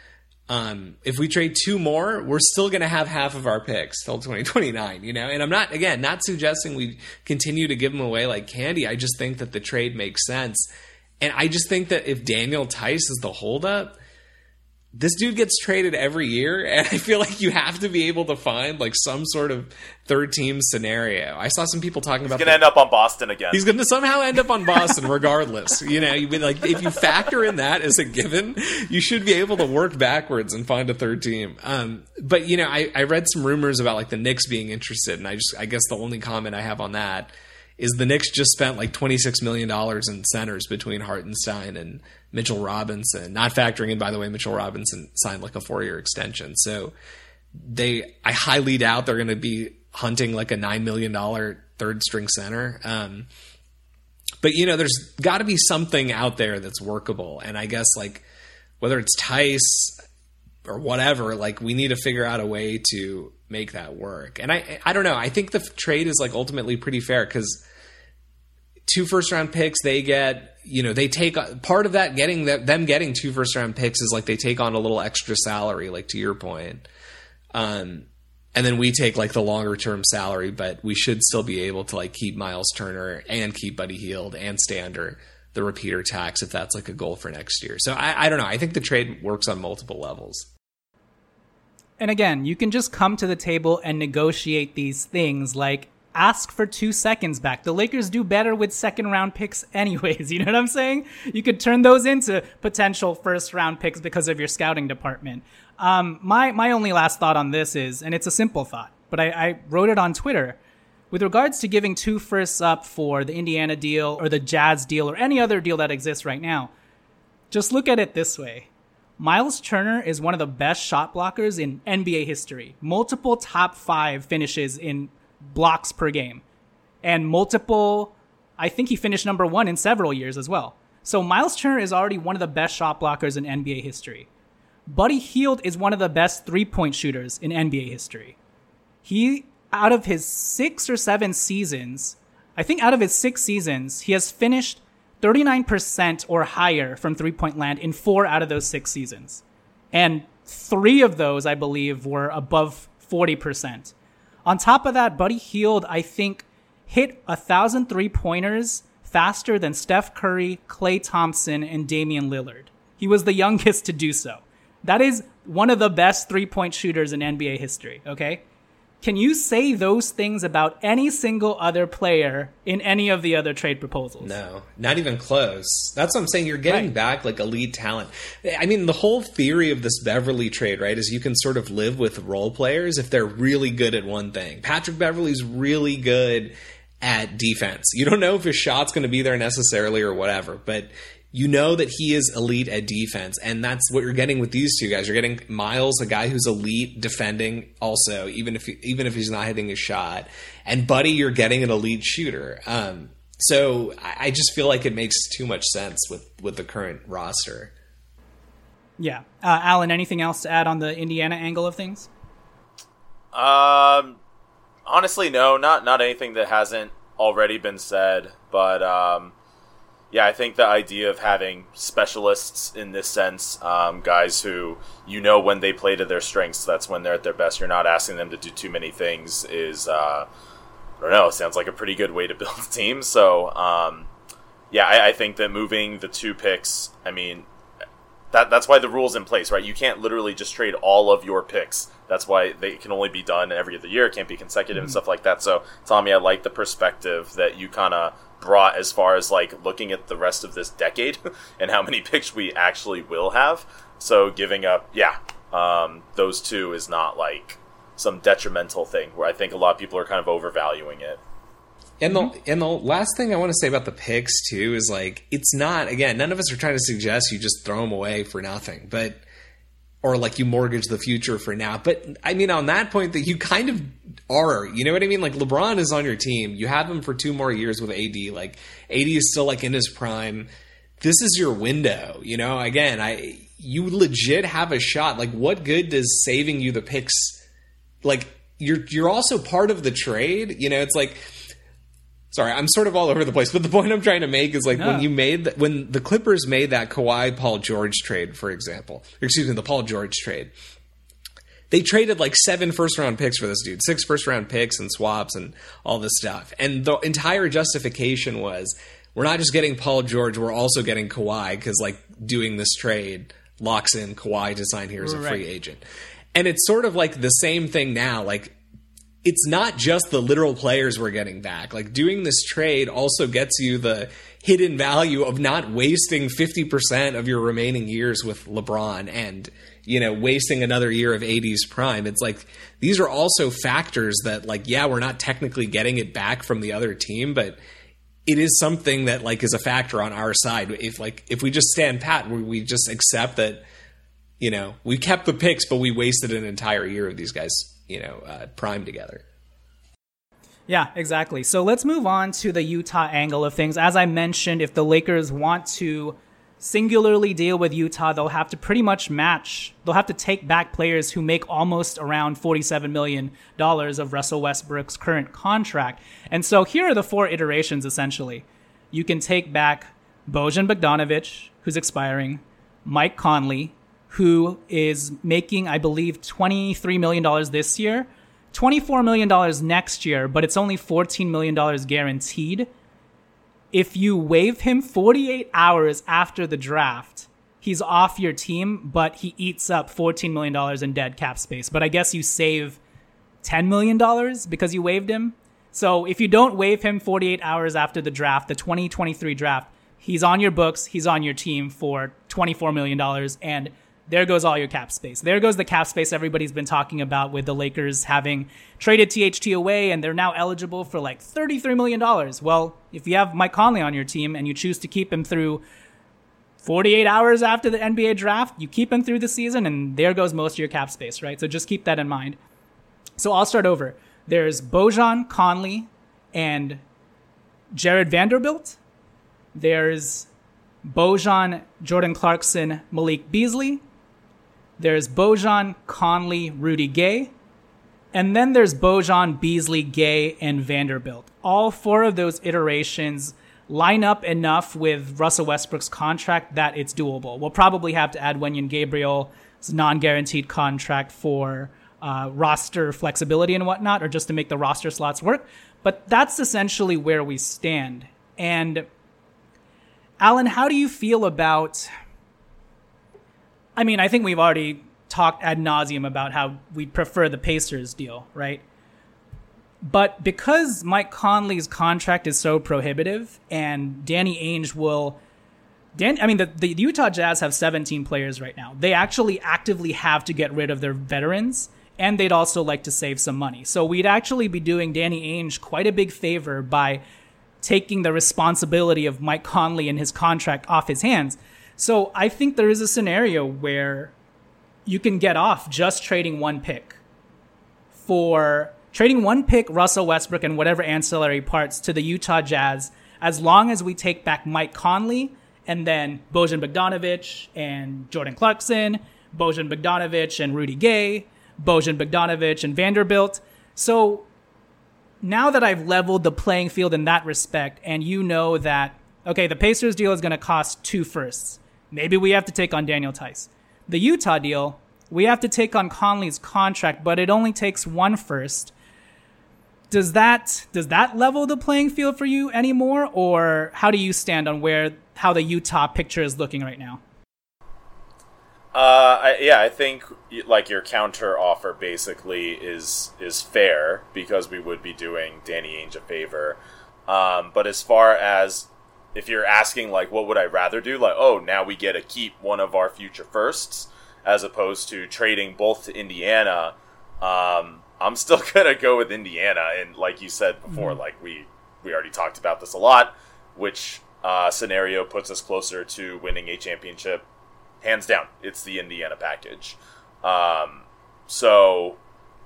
If we trade 2 more, we're still going to have half of our picks till 2029, you know? And I'm not suggesting we continue to give them away like candy. I just think that the trade makes sense. And I just think that if Daniel Tice is the holdup, this dude gets traded every year, and I feel like you have to be able to find like some sort of third team scenario. I saw some people talking about he's going to end up on Boston again. He's going to somehow end up on Boston regardless. You know, like if you factor in that as a given, you should be able to work backwards and find a third team. But you know, I read some rumors about like the Knicks being interested, and I guess the only comment I have on that is the Knicks just spent like $26 million in centers between Hartenstein and Mitchell Robinson, not factoring in, by the way, Mitchell Robinson signed like a 4-year extension. So I highly doubt they're going to be hunting like a $9 million third string center. But you know, there's got to be something out there that's workable. And I guess like whether it's Tice or whatever, like we need to figure out a way to make that work. And I don't know. I think the trade is like ultimately pretty fair because 2 first-round picks, they get, you know, they take part of that them getting 2 first-round picks is like they take on a little extra salary, like to your point. And then we take like the longer-term salary, but we should still be able to like keep Miles Turner and keep Buddy Hield and stay under the repeater tax if that's like a goal for next year. So I don't know. I think the trade works on multiple levels. And again, you can just come to the table and negotiate these things, like ask for 2 seconds back. The Lakers do better with second-round picks anyways, you know what I'm saying? You could turn those into potential first-round picks because of your scouting department. My only last thought on this is, and it's a simple thought, but I wrote it on Twitter, with regards to giving 2 firsts up for the Indiana deal or the Jazz deal or any other deal that exists right now, just look at it this way. Miles Turner is one of the best shot blockers in NBA history. Multiple top 5 finishes in blocks per game. And I think he finished number 1 in several years as well. So Miles Turner is already one of the best shot blockers in NBA history. Buddy Hield is one of the best 3-point shooters in NBA history. He, out of his 6 or 7 seasons, I think out of his 6 seasons, he has finished 39% or higher from 3-point land in 4 out of those 6 seasons. And 3 of those, I believe, were above 40%. On top of that, Buddy Hield, I think, hit 1,000 3-pointers faster than Steph Curry, Klay Thompson, and Damian Lillard. He was the youngest to do so. That is one of the best 3-point shooters in NBA history, okay? Can you say those things about any single other player in any of the other trade proposals? No, not even close. That's what I'm saying. You're getting back like elite talent. I mean, the whole theory of this Beverley trade, right, is you can sort of live with role players if they're really good at one thing. Patrick Beverley's really good at defense. You don't know if his shot's going to be there necessarily or whatever, but you know that he is elite at defense, and that's what you're getting with these 2 guys. You're getting Miles, a guy who's elite defending also, even if he's not hitting his shot. And Buddy, you're getting an elite shooter. So I just feel like it makes too much sense with the current roster. Yeah. Alan, anything else to add on the Indiana angle of things? Honestly, no, not anything that hasn't already been said, but yeah, I think the idea of having specialists in this sense, guys who, you know, when they play to their strengths, that's when they're at their best. You're not asking them to do too many things is, I don't know, sounds like a pretty good way to build a team. So, yeah, I think that moving the 2 picks, I mean, that's why the rule's in place, right? You can't literally just trade all of your picks. That's why they can only be done every other year. It can't be consecutive and stuff like that. So, Tommy, I like the perspective that you kind of brought as far as like looking at the rest of this decade and how many picks we actually will have. So giving up, those 2 is not like some detrimental thing where I think a lot of people are kind of overvaluing it. And the last thing I want to say about the picks too is like, it's not, again, none of us are trying to suggest you just throw them away for nothing, but, or like you mortgage the future for now. But I mean, on that point that you kind of are, you know what I mean? Like LeBron is on your team. You have him for 2 more years with AD. Like AD is still like in his prime. This is your window, you know, again, you legit have a shot. Like what good does saving you the picks? Like you're also part of the trade. You know, it's like, Sorry, I'm sort of all over the place, but the point I'm trying to make is like when the Clippers made that Kawhi Paul George trade, for example, the Paul George trade, they traded like 7 first-round picks for this dude, 6 first-round picks and swaps and all this stuff. And the entire justification was, we're not just getting Paul George, we're also getting Kawhi, because like doing this trade locks in Kawhi to sign here as a free agent. And it's sort of like the same thing now. Like, it's not just the literal players we're getting back. Like, doing this trade also gets you the hidden value of not wasting 50% of your remaining years with LeBron and, you know, wasting another year of AD's prime. It's like, these are also factors that, like, yeah, we're not technically getting it back from the other team, but it is something that, like, is a factor on our side. If we just stand pat, we just accept that, you know, we kept the picks, but we wasted an entire year of these guys, you know, prime together. Yeah, exactly. So let's move on to the Utah angle of things. As I mentioned, if the Lakers want to singularly deal with Utah, they'll have to pretty much they'll have to take back players who make almost around $47 million of Russell Westbrook's current contract. And so here are the 4 iterations, essentially. You can take back Bojan Bogdanovic, who's expiring, Mike Conley, who is making, I believe, $23 million this year, $24 million next year, but it's only $14 million guaranteed. If you waive him 48 hours after the draft, he's off your team, but he eats up $14 million in dead cap space. But I guess you save $10 million because you waived him. So if you don't waive him 48 hours after the draft, the 2023 draft, he's on your books, he's on your team for $24 million, and there goes all your cap space. There goes the cap space everybody's been talking about with the Lakers having traded THT away, and they're now eligible for like $33 million. Well, if you have Mike Conley on your team and you choose to keep him through 48 hours after the NBA draft, you keep him through the season, and there goes most of your cap space, right? So just keep that in mind. So I'll start over. There's Bojan, Conley, and Jared Vanderbilt. There's Bojan, Jordan Clarkson, Malik Beasley. There's Bojan, Conley, Rudy Gay. And then there's Bojan, Beasley, Gay, and Vanderbilt. All 4 of those iterations line up enough with Russell Westbrook's contract that it's doable. We'll probably have to add Wenyen Gabriel's non-guaranteed contract for roster flexibility and whatnot, or just to make the roster slots work. But that's essentially where we stand. And Alan, how do you feel about... I mean, I think we've already talked ad nauseum about how we prefer the Pacers deal, right? But because Mike Conley's contract is so prohibitive and Danny Ainge the Utah Jazz have 17 players right now. They actually actively have to get rid of their veterans, and they'd also like to save some money. So we'd actually be doing Danny Ainge quite a big favor by taking the responsibility of Mike Conley and his contract off his hands. So I think there is a scenario where you can get off just trading 1 pick. Russell Westbrook and whatever ancillary parts to the Utah Jazz, as long as we take back Mike Conley and then Bojan Bogdanovic and Jordan Clarkson, Bojan Bogdanovic and Rudy Gay, Bojan Bogdanovic and Vanderbilt. So now that I've leveled the playing field in that respect, and you know that, okay, the Pacers deal is going to cost 2 firsts. Maybe we have to take on Daniel Tice. The Utah deal, we have to take on Conley's contract, but it only takes 1 first. Does that level the playing field for you anymore, or how do you stand on how the Utah picture is looking right now? I think like your counter offer basically is fair, because we would be doing Danny Ainge a favor. But as far as if you're asking like what would I rather do, like, oh, now we get to keep one of our future firsts as opposed to trading both to Indiana, I'm still gonna go with Indiana. And like you said before, like we already talked about this a lot, which scenario puts us closer to winning a championship. Hands down, it's the Indiana package. So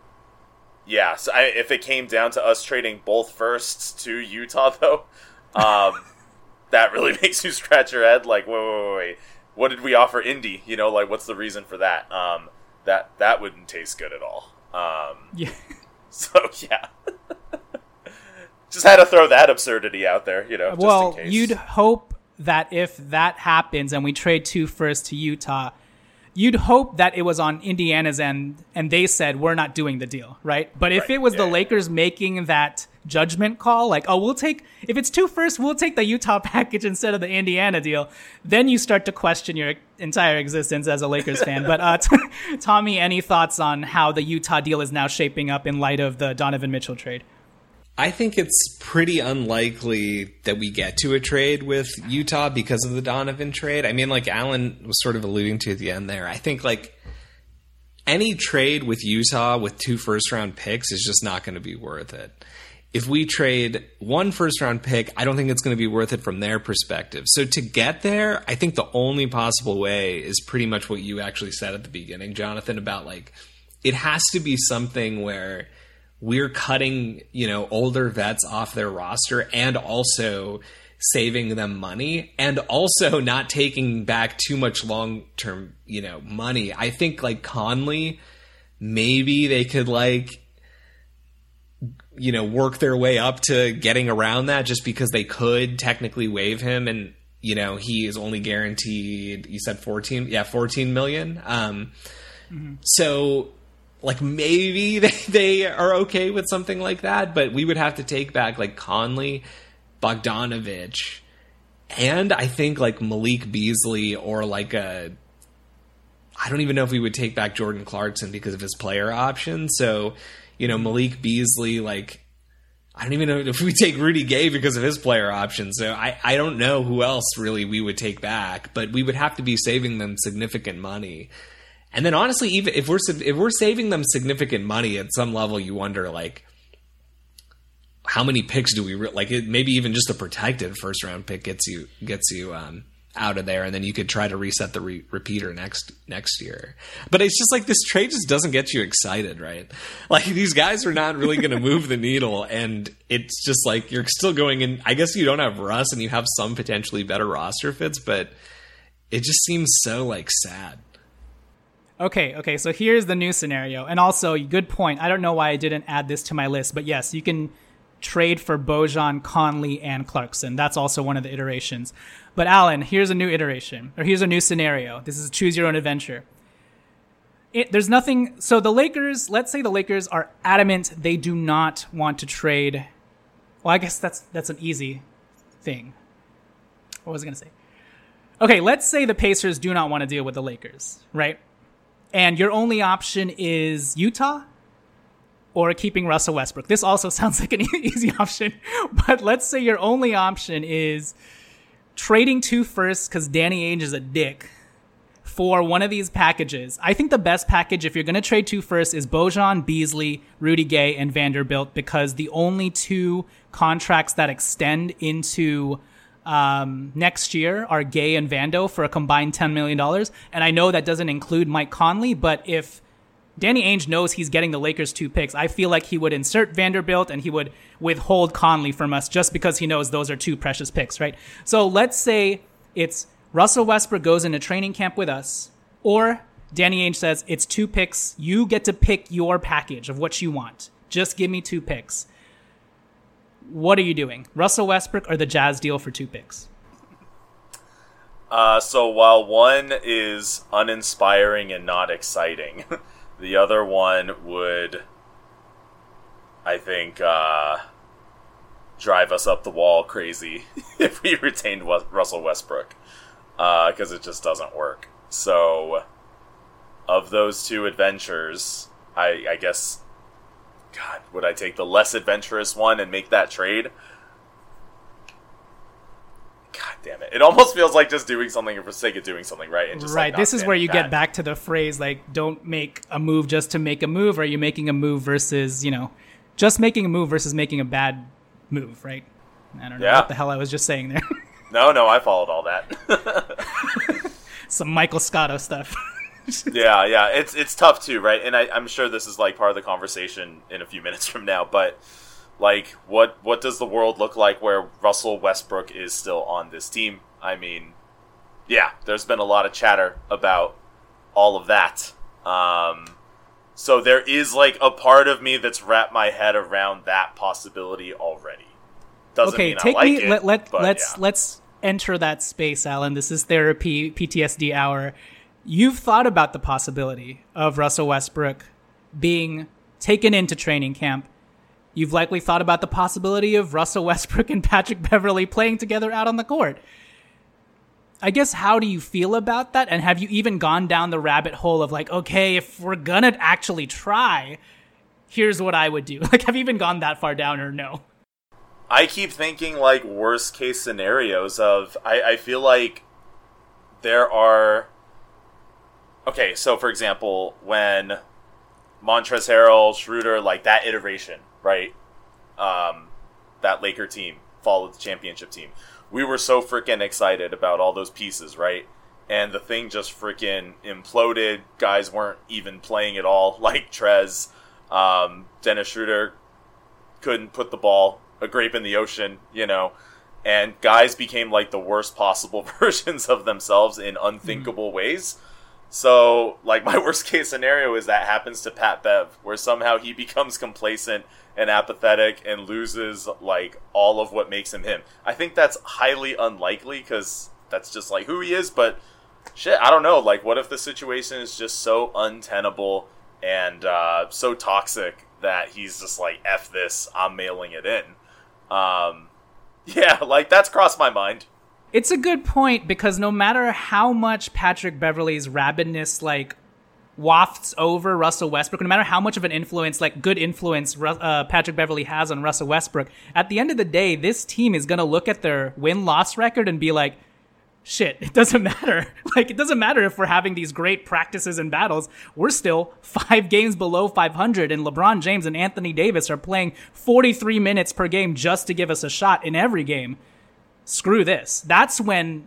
if it came down to us trading both firsts to Utah, though, that really makes you scratch your head. Like, wait, what did we offer Indy? You know, like, what's the reason for that? That wouldn't taste good at all. Yeah. So yeah. Just had to throw that absurdity out there, just well, in case. you'd hope that if that happens and we trade 2 firsts to Utah, you'd hope that it was on Indiana's end and they said, we're not doing the deal, right? But if it was the Lakers making that judgment call, like, oh, if it's 2 firsts, we'll take the Utah package instead of the Indiana deal, then you start to question your entire existence as a Lakers fan. But Tommy, any thoughts on how the Utah deal is now shaping up in light of the Donovan Mitchell trade? I think it's pretty unlikely that we get to a trade with Utah because of the Donovan trade. I mean, like Alan was sort of alluding to at the end there, I think like any trade with Utah with 2 first-round picks is just not going to be worth it. If we trade 1 first-round pick, I don't think it's going to be worth it from their perspective. So to get there, I think the only possible way is pretty much what you actually said at the beginning, Jonathan, about like it has to be something where we're cutting, older vets off their roster and also saving them money and also not taking back too much long-term, money. I think like Conley, maybe they could work their way up to getting around that just because they could technically waive him. And, he is only guaranteed, you said 14 million. So like maybe they are okay with something like that, but we would have to take back like Conley, Bogdanovich, and I think like Malik Beasley or like I don't even know if we would take back Jordan Clarkson because of his player option. So, Malik Beasley, like I don't even know if we take Rudy Gay because of his player option. So I don't know who else really we would take back, but we would have to be saving them significant money. And then honestly, even if we're saving them significant money at some level, you wonder like how many picks do we maybe even just a protected first round pick gets you out of there, and then you could try to reset the repeater next year. But it's just like this trade just doesn't get you excited, right? Like these guys are not really going to move the needle, and it's just like you're still going in. I guess you don't have Russ, and you have some potentially better roster fits, but it just seems so like sad. Okay, so here's the new scenario. And also, good point. I don't know why I didn't add this to my list, but yes, you can trade for Bojan, Conley, and Clarkson. That's also one of the iterations. But Alan, here's a new iteration, or here's a new scenario. This is choose your own adventure. There's nothing. So the Lakers, let's say the Lakers are adamant they do not want to trade. Well, I guess that's an easy thing. What was I going to say? Okay, let's say the Pacers do not want to deal with the Lakers, right? And your only option is Utah or keeping Russell Westbrook. This also sounds like an easy option, but let's say your only option is trading 2 firsts because Danny Ainge is a dick for one of these packages. I think the best package if you're going to trade 2 firsts is Bojan, Beasley, Rudy Gay, and Vanderbilt, because the only 2 contracts that extend into next year are Gay and Vando for a combined $10 million. And I know that doesn't include Mike Conley, but if Danny Ainge knows he's getting the Lakers 2 picks, I feel like he would insert Vanderbilt and he would withhold Conley from us just because he knows those are 2 precious picks, right? So let's say it's Russell Westbrook goes into training camp with us, or Danny Ainge says it's 2 picks. You get to pick your package of what you want. Just give me 2 picks. What are you doing? Russell Westbrook or the Jazz deal for 2 picks? So while one is uninspiring and not exciting, the other one would, I think, drive us up the wall crazy if we retained Russell Westbrook, because it just doesn't work. So of those 2 adventures, I guess... God, would I take the less adventurous one and make that trade? God damn it. It almost feels like just doing something for the sake of doing something, right? And just right. This is where you get back to the phrase, like, don't make a move just to make a move. Or are you making a move versus, just making a move versus making a bad move, right? I don't know what the hell I was just saying there. No, I followed all that. Some Michael Scotto stuff. Yeah, it's tough too, right? And I'm sure this is like part of the conversation in a few minutes from now, but like what does the world look like where Russell Westbrook is still on this team? I mean, yeah, there's been a lot of chatter about all of that. So there is like a part of me that's wrapped my head around that possibility already, Doesn't okay, mean take I like me. it. Let's enter that space, Alan. This is therapy PTSD hour. You've thought about the possibility of Russell Westbrook being taken into training camp. You've likely thought about the possibility of Russell Westbrook and Patrick Beverley playing together out on the court. I guess, how do you feel about that? And have you even gone down the rabbit hole of like, okay, if we're gonna actually try, here's what I would do. Like, have you even gone that far down, or no? I keep thinking like worst case scenarios of, I feel like there are, okay, so for example, when Montrezl Harrell, Schroeder, like that iteration, right? That Laker team followed the championship team. We were so freaking excited about all those pieces, right? And the thing just freaking imploded. Guys weren't even playing at all, like Trez. Dennis Schroeder couldn't put the ball, a grape in the ocean, you know. And guys became like the worst possible versions of themselves in unthinkable ways. So, like, my worst case scenario is that happens to Pat Bev, where somehow he becomes complacent and apathetic and loses, like, all of what makes him him. I think that's highly unlikely, because that's just, like, who he is, but, shit, I don't know. Like, what if the situation is just so untenable and so toxic that he's just like, F this, I'm mailing it in. Yeah, like, that's crossed my mind. It's a good point, because no matter how much Patrick Beverley's rabidness, like, wafts over Russell Westbrook, no matter how much of an influence, like, good influence Patrick Beverley has on Russell Westbrook, at the end of the day, this team is going to look at their win-loss record and be like, shit, it doesn't matter. Like, it doesn't matter if we're having these great practices and battles. We're still 5 games below 500, and LeBron James and Anthony Davis are playing 43 minutes per game just to give us a shot in every game. Screw this. That's when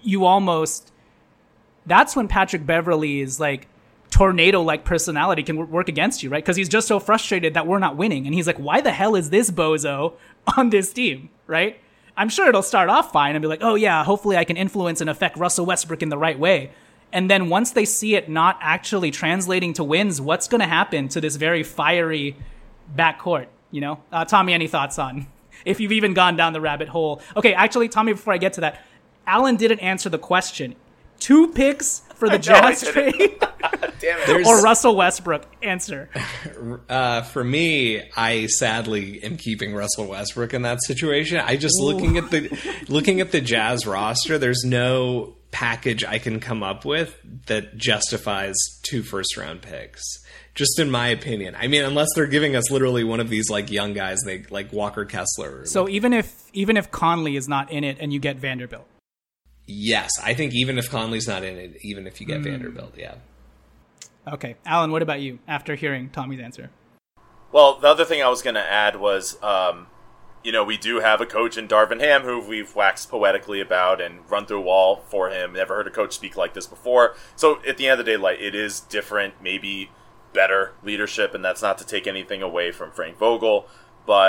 Patrick Beverley's like tornado-like personality can work against you, right? Because he's just so frustrated that we're not winning. And he's like, why the hell is this bozo on this team, right? I'm sure it'll start off fine and be like, oh yeah, hopefully I can influence and affect Russell Westbrook in the right way. And then once they see it not actually translating to wins, what's going to happen to this very fiery backcourt, you know? Tommy, any thoughts on if you've even gone down the rabbit hole? Okay, actually, Tommy, before I get to that, Alan didn't answer the question. 2 picks for the Jazz trade? Damn it. Or Russell Westbrook? Answer. For me, I sadly am keeping Russell Westbrook in that situation. I just looking at the Jazz roster, there's no package I can come up with that justifies 2 first-round picks. Just in my opinion. I mean, unless they're giving us literally one of these like young guys, like Walker Kessler. So even if Conley is not in it and you get Vanderbilt. Yes, I think even if Conley's not in it, even if you get Vanderbilt, yeah. Okay. Alan, what about you after hearing Tommy's answer? Well, the other thing I was going to add was, we do have a coach in Darvin Ham who we've waxed poetically about and run through a wall for him. Never heard a coach speak like this before. So at the end of the day, like, it is different, maybe better leadership, and that's not to take anything away from Frank Vogel. But,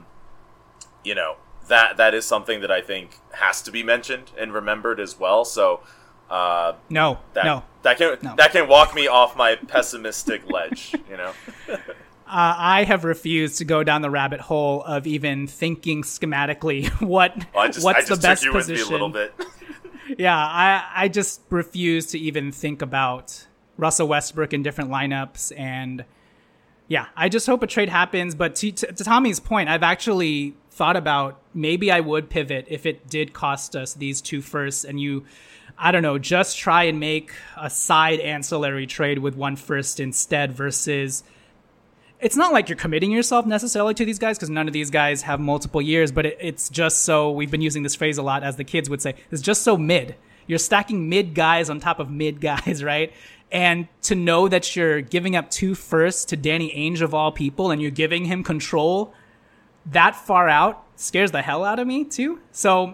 that is something that I think has to be mentioned and remembered as well. So, that can walk me off my pessimistic ledge, you know. I have refused to go down the rabbit hole of even thinking schematically what's the best position. With me a little bit. Yeah, I just refuse to even think about Russell Westbrook in different lineups, and yeah, I just hope a trade happens. But to Tommy's point, I've actually thought about maybe I would pivot if it did cost us these 2 firsts, and just try and make a side ancillary trade with 1 first instead, versus it's not like you're committing yourself necessarily to these guys, because none of these guys have multiple years, but it's just so, we've been using this phrase a lot, as the kids would say, it's just so mid. You're stacking mid guys on top of mid guys, right? And to know that you're giving up 2 firsts to Danny Ainge of all people, and you're giving him control that far out, scares the hell out of me too. So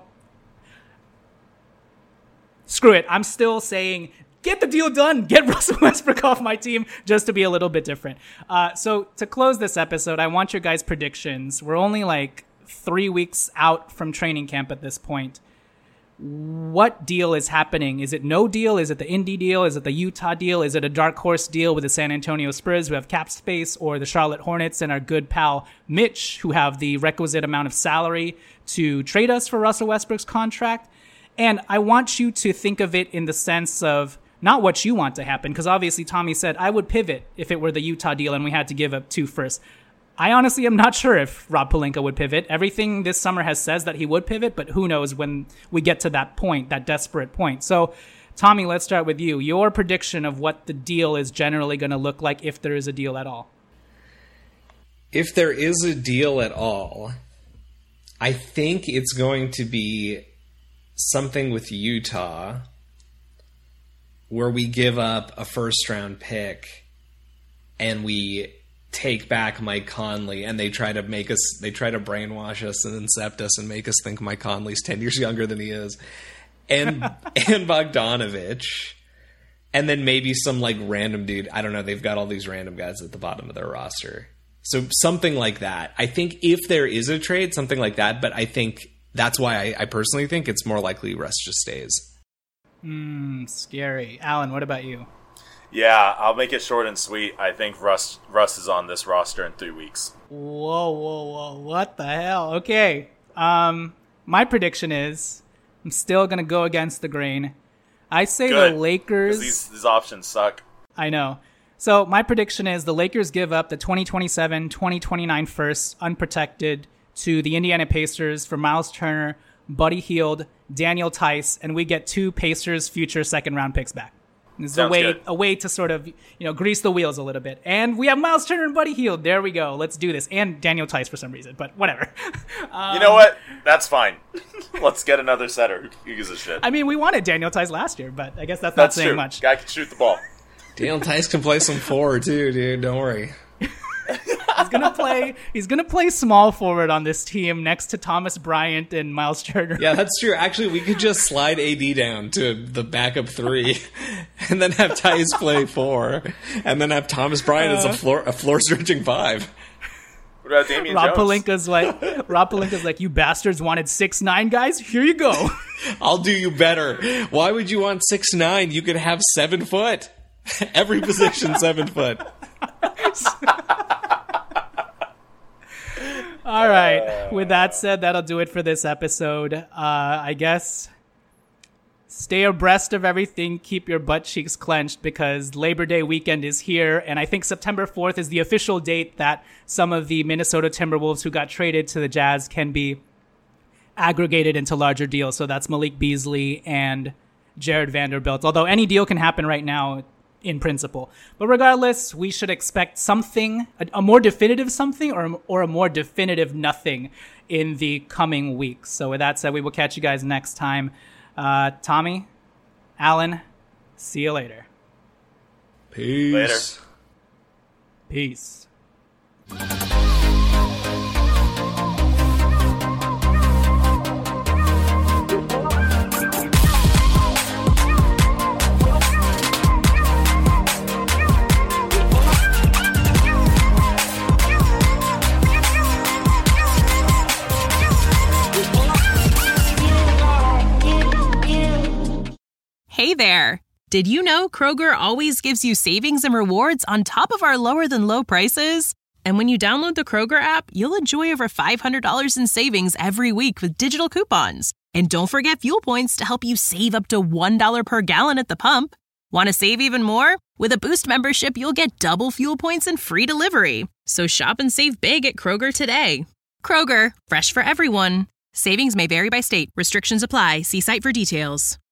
screw it. I'm still saying, get the deal done. Get Russell Westbrook off my team, just to be a little bit different. So to close this episode, I want your guys' predictions. We're only like 3 weeks out from training camp at this point. what deal is happening? Is it no deal? Is it the Indy deal? Is it the Utah deal? Is it a dark horse deal with the San Antonio Spurs who have cap space, or the Charlotte Hornets and our good pal Mitch who have the requisite amount of salary to trade us for Russell Westbrook's contract? And I want you to think of it in the sense of not what you want to happen, because obviously Tommy said, I would pivot if it were the Utah deal and we had to give up 2 firsts. I honestly am not sure if Rob Pelinka would pivot. Everything this summer has says that he would pivot, but who knows when we get to that point, that desperate point. So, Tommy, let's start with you. Your prediction of what the deal is generally going to look like, if there is a deal at all. If there is a deal at all, I think it's going to be something with Utah where we give up a first-round pick and we take back Mike Conley, and they try to brainwash us and incept us and make us think Mike Conley's 10 years younger than he is, and Bogdanovich, and then maybe some like random dude. I don't know. They've got all these random guys at the bottom of their roster, so something like that. I think if there is a trade, something like that. But I think that's why I personally think it's more likely Russ just stays. Scary. Alan, what about you? Yeah, I'll make it short and sweet. I think Russ is on this roster in 3 weeks. Whoa. What the hell? Okay. My prediction is I'm still going to go against the grain. I say Good, the Lakers... These options suck. I know. So my prediction is the Lakers give up the 2027, 2029 firsts unprotected to the Indiana Pacers for Miles Turner, Buddy Hield, Daniel Tice, and we get 2 Pacers future second-round picks back. This is a way to sort of, grease the wheels a little bit. And we have Miles Turner and Buddy Hield. There we go. Let's do this. And Daniel Tice for some reason, but whatever. You know what? That's fine. Let's get another setter. Who gives a shit? I mean, we wanted Daniel Tice last year, but I guess that's not saying true. much. Guy can shoot the ball. Daniel Tice can play some 4 too, dude. Don't worry. He's gonna play small forward on this team next to Thomas Bryant and Miles Turner. Yeah, that's true. Actually, we could just slide AD down to the backup 3, and then have Tice play 4, and then have Thomas Bryant as a floor stretching 5. What about Damian Rob Jones? Pelinka's like, you bastards wanted 6'9" guys? Here you go. I'll do you better. Why would you want 6'9"? You could have 7 foot. Every position 7 foot. All right. With that said, that'll do it for this episode. I guess stay abreast of everything. Keep your butt cheeks clenched because Labor Day weekend is here. And I think September 4th is the official date that some of the Minnesota Timberwolves who got traded to the Jazz can be aggregated into larger deals. So that's Malik Beasley and Jared Vanderbilt. Although any deal can happen right now in principle. But regardless, we should expect something, a more definitive something or a more definitive nothing in the coming weeks. So with that said, we will catch you guys next time. Tommy, Alan, see you later. Peace. Peace. Hey there! Did you know Kroger always gives you savings and rewards on top of our lower-than-low prices? And when you download the Kroger app, you'll enjoy over $500 in savings every week with digital coupons. And don't forget fuel points to help you save up to $1 per gallon at the pump. Want to save even more? With a Boost membership, you'll get double fuel points and free delivery. So shop and save big at Kroger today. Kroger, fresh for everyone. Savings may vary by state. Restrictions apply. See site for details.